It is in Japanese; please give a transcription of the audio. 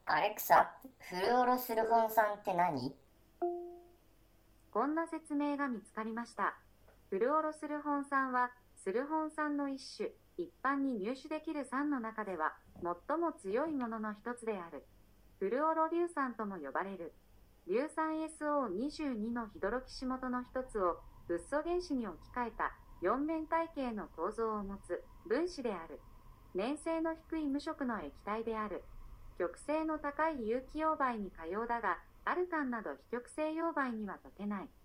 アレクサ、フルオロスルフォン酸って何？ こんな説明が見つかりました。フルオロスルフォン酸は、スルフォン酸の一種、一般に入手できる酸の中では、最も強いものの一つである。フルオロ硫酸とも呼ばれる。硫酸 SO22 のヒドロキシ元の一つを、フッ素原子に置き換えた、四面体系の構造を持つ分子である。粘性の低い無色の液体である。極性の高い有機溶媒に可用だが、アルカンなど非極性溶媒には溶けない。